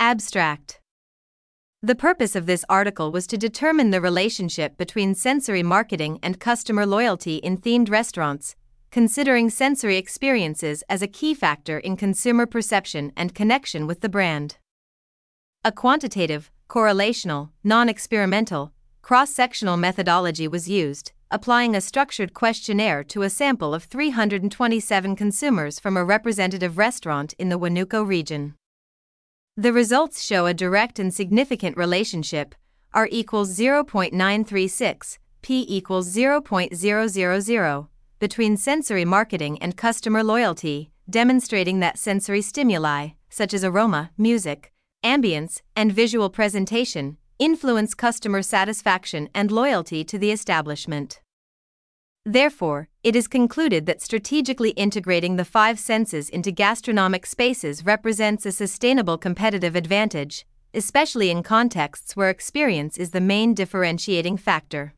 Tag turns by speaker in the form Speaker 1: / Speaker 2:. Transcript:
Speaker 1: Abstract. The purpose of this article was to determine the relationship between sensory marketing and customer loyalty in themed restaurants, considering sensory experiences as a key factor in consumer perception and connection with the brand. A quantitative, correlational, non-experimental, cross-sectional methodology was used, applying a structured questionnaire to a sample of 327 consumers from a representative restaurant in the Huánuco region. The results show a direct and significant relationship, R equals 0.936, P equals 0.000, between sensory marketing and customer loyalty, demonstrating that sensory stimuli, such as aroma, music, ambience, and visual presentation, influence customer satisfaction and loyalty to the establishment. Therefore, it is concluded that strategically integrating the five senses into gastronomic spaces represents a sustainable competitive advantage, especially in contexts where experience is the main differentiating factor.